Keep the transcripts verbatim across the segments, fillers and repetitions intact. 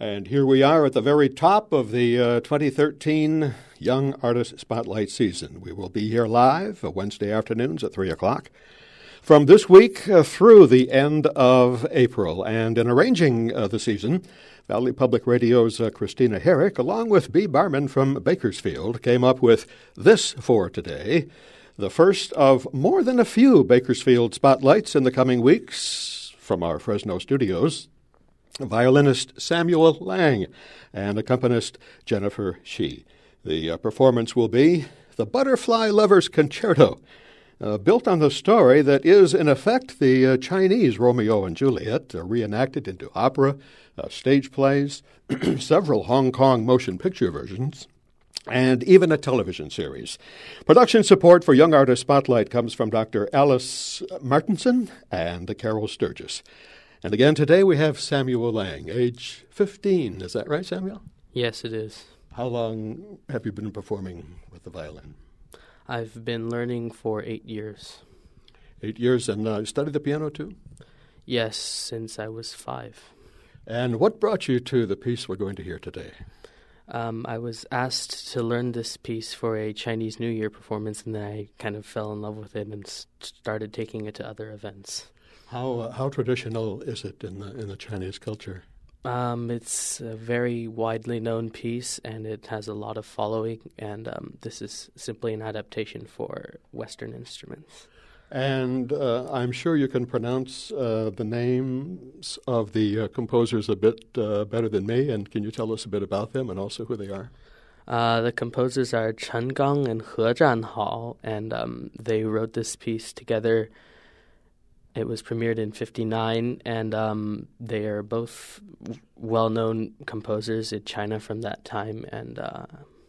And here we are at the very top of the uh, twenty thirteen Young Artist Spotlight season. We will be here live uh, Wednesday afternoons at three o'clock from this week uh, through the end of April. And in arranging uh, the season, Valley Public Radio's uh, Christina Herrick, along with Bea Barman from Bakersfield, came up with this for today, the first of more than a few Bakersfield spotlights in the coming weeks from our Fresno studios. Violinist Samuel Lang and accompanist Jennifer Shih. The uh, performance will be the Butterfly Lovers Concerto, uh, built on the story that is, in effect, the uh, Chinese Romeo and Juliet, uh, reenacted into opera, uh, stage plays, several Hong Kong motion picture versions, and even a television series. Production support for Young Artist Spotlight comes from Doctor Alice Martinson and Carol Sturgis. And again, today we have Samuel Lang, age fifteen. Is that right, Samuel? Yes, it is. How long have you been performing with the violin? I've been learning for eight years. Eight years, and uh, you studied the piano too? Yes, since I was five. And what brought you to the piece we're going to hear today? Um, I was asked to learn this piece for a Chinese New Year performance, and then I kind of fell in love with it and started taking it to other events. How uh, how traditional is it in the in the Chinese culture? Um, it's a very widely known piece, and it has a lot of following. And um, this is simply an adaptation for Western instruments. And uh, I'm sure you can pronounce uh, the names of the uh, composers a bit uh, better than me. And can you tell us a bit about them and also who they are? Uh, the composers are Chen Gang and He Zhanhao, and um, they wrote this piece together. It was premiered in fifty-nine, and um, they are both w- well-known composers in China from that time, and uh,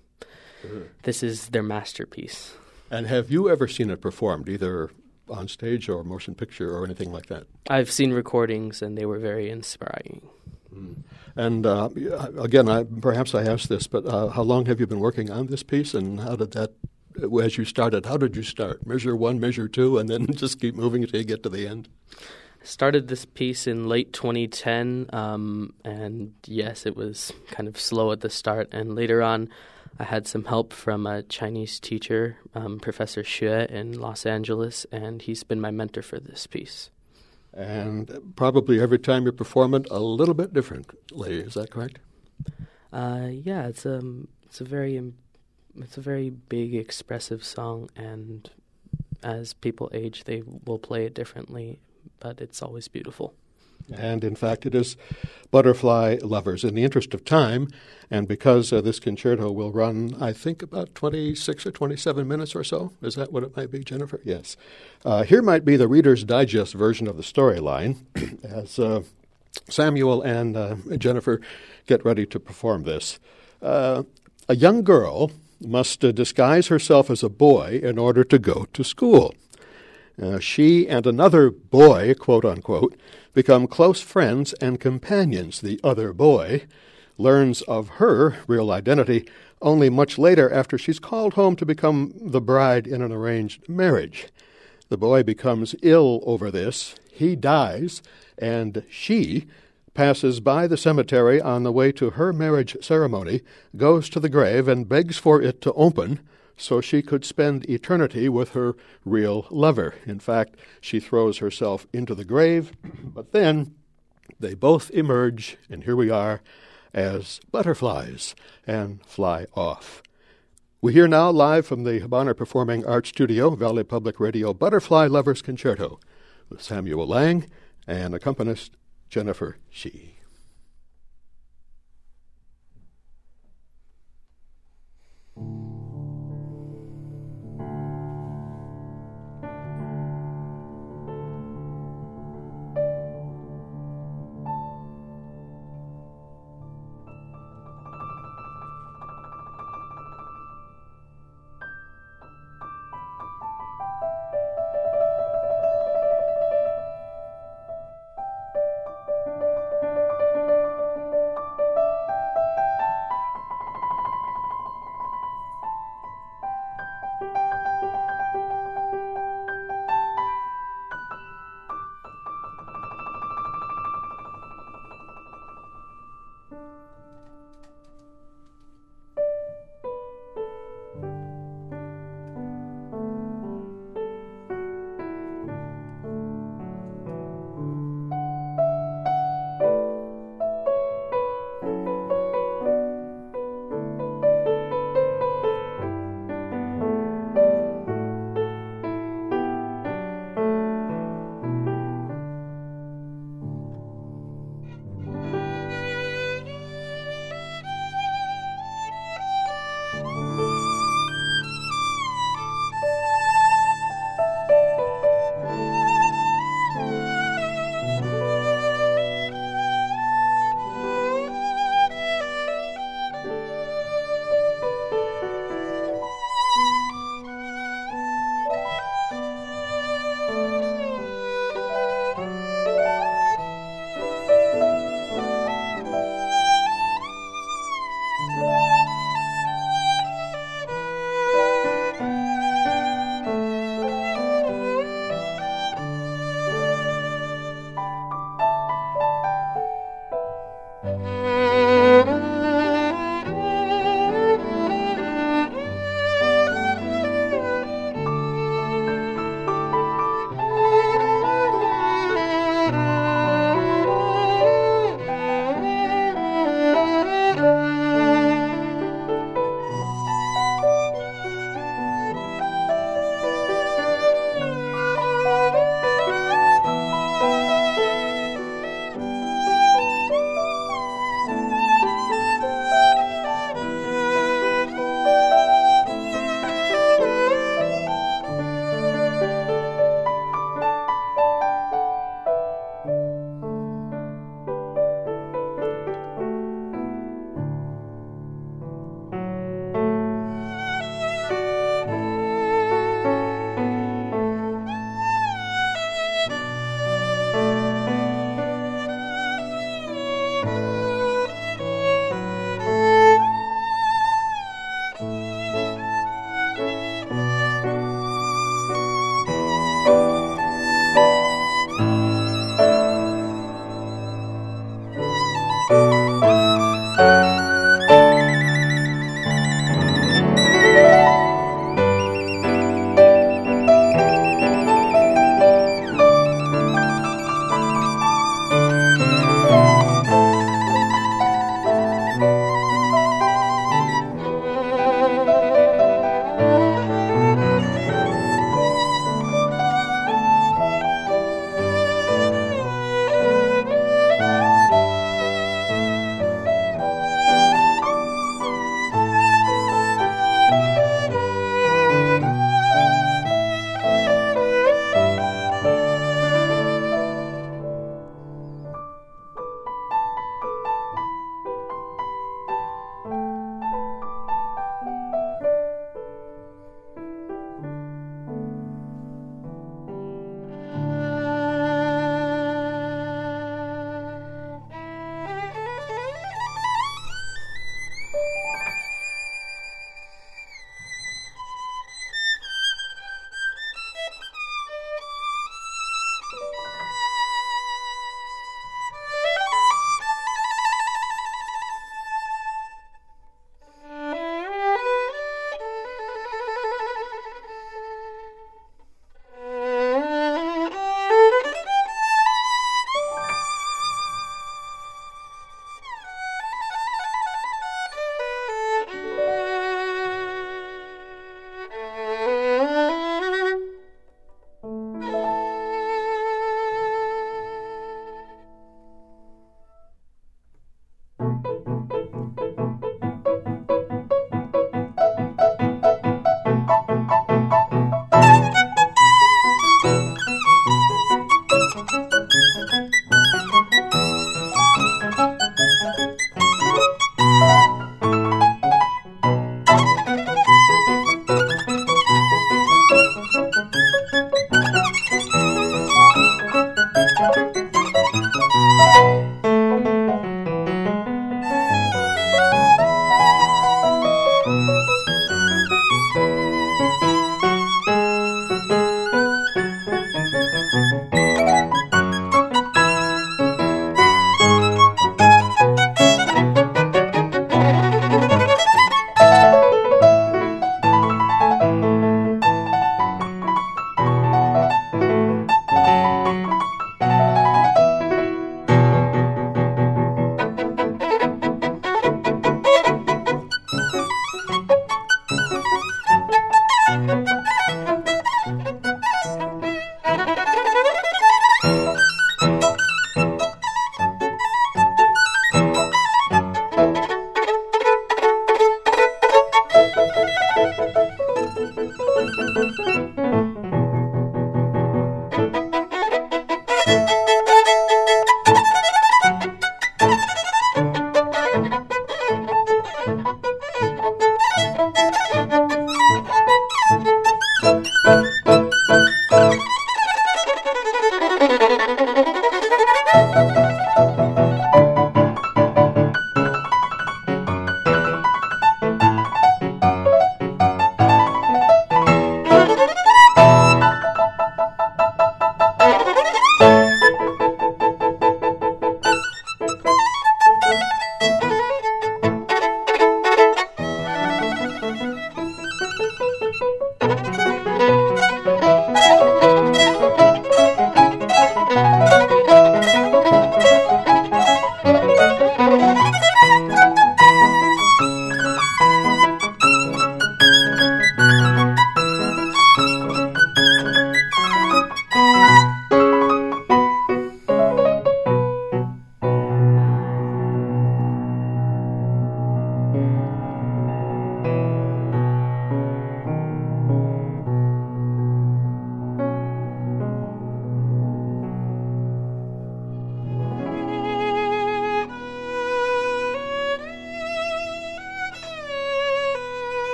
sure. This is their masterpiece. And have you ever seen it performed, either on stage or motion picture or anything like that? I've seen recordings, and they were very inspiring. Mm. And uh, again, I, perhaps I asked this, but uh, how long have you been working on this piece, and how did that as you started, how did you start? Measure one, measure two, and then just keep moving until you get to the end? I started this piece in late twenty ten, um, and yes, it was kind of slow at the start. And later on, I had some help from a Chinese teacher, um, Professor Xue in Los Angeles, and he's been my mentor for this piece. And probably every time you perform it, a little bit differently. Is that correct? Uh, yeah, it's a, it's a very It's a very big, expressive song, and as people age, they will play it differently, but it's always beautiful. And, in fact, it is Butterfly Lovers. In the interest of time, and because uh, this concerto will run, I think, about twenty-six or twenty-seven minutes or so. Is that what it might be, Jennifer? Yes. Uh, here might be the Reader's Digest version of the storyline as uh, Samuel and uh, Jennifer get ready to perform this. Uh, a young girl must uh, disguise herself as a boy in order to go to school. Uh, she and another boy, quote-unquote, become close friends and companions. The other boy learns of her real identity only much later after she's called home to become the bride in an arranged marriage. The boy becomes ill over this. He dies, and she passes by the cemetery on the way to her marriage ceremony, goes to the grave, and begs for it to open so she could spend eternity with her real lover. In fact, she throws herself into the grave, but then they both emerge, and here we are, as butterflies and fly off. We hear now live from the Bonner Performing Arts Studio, Valley Public Radio, Butterfly Lovers Concerto with Samuel Lang and accompanist Jennifer Shih.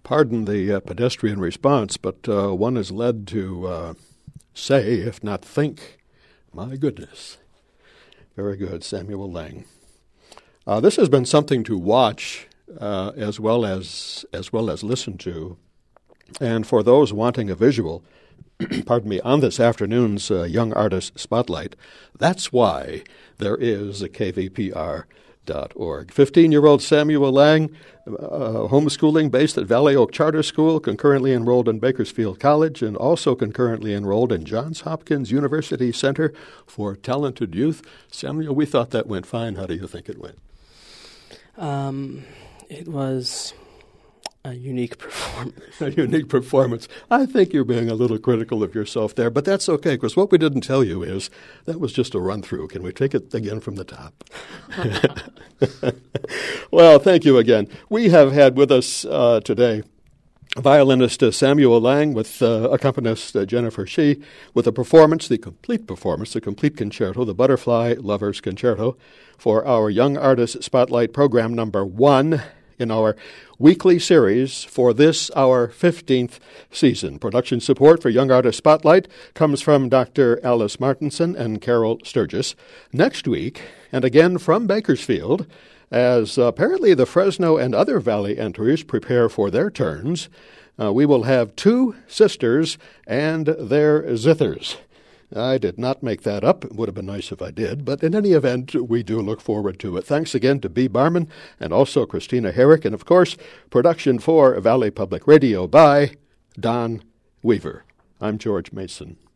pardon the uh, pedestrian response, but uh, one is led to uh, say, if not think, my goodness. Very good, Samuel Lang. Uh, this has been something to watch uh, as well as as well as listen to. And for those wanting a visual, pardon me, on this afternoon's uh, Young Artist Spotlight, that's why there is a K V P R dot org. fifteen-year-old Samuel Lang, uh, homeschooling based at Valley Oak Charter School, concurrently enrolled in Bakersfield College, and also concurrently enrolled in Johns Hopkins University Center for Talented Youth. Samuel, we thought that went fine. How do you think it went? Um, it was a unique performance. A unique performance. I think you're being a little critical of yourself there, but that's okay, because what we didn't tell you is that was just a run-through. Can we take it again from the top? Well, thank you again. We have had with us uh, today violinist uh, Samuel Lang with uh, accompanist uh, Jennifer Shee with a performance, the complete performance, the complete concerto, the Butterfly Lovers Concerto, for our Young Artist Spotlight program number one in our weekly series for this, our fifteenth season. Production support for Young Artist Spotlight comes from Doctor Alice Martinson and Carol Sturgis. Next week, and again from Bakersfield, as apparently the Fresno and other Valley entries prepare for their turns, uh, we will have two sisters and their zithers. I did not make that up. It would have been nice if I did. But in any event, we do look forward to it. Thanks again to Bea Barman and also Christina Herrick. And, of course, production for Valley Public Radio by Don Weaver. I'm George Mason.